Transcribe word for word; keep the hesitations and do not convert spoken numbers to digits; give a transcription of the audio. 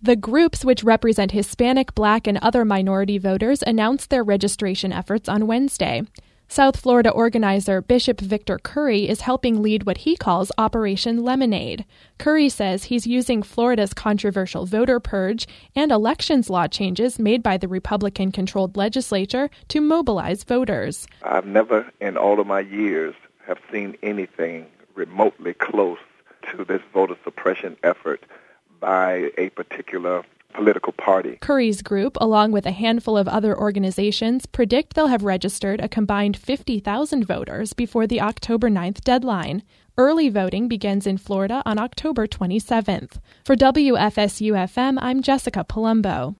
The groups, which represent Hispanic, Black, and other minority voters, announced their registration efforts on Wednesday. South Florida organizer Bishop Victor Curry is helping lead what he calls Operation Lemonade. Curry says he's using Florida's controversial voter purge and elections law changes made by the Republican-controlled legislature to mobilize voters. I've never, in all of my years, have seen anything remotely close to this voter suppression effort by a particular political party. Curry's group, along with a handful of other organizations, predict they'll have registered a combined fifty thousand voters before the October ninth deadline. Early voting begins in Florida on October twenty-seventh. For W F S U F M, I'm Jessica Palumbo.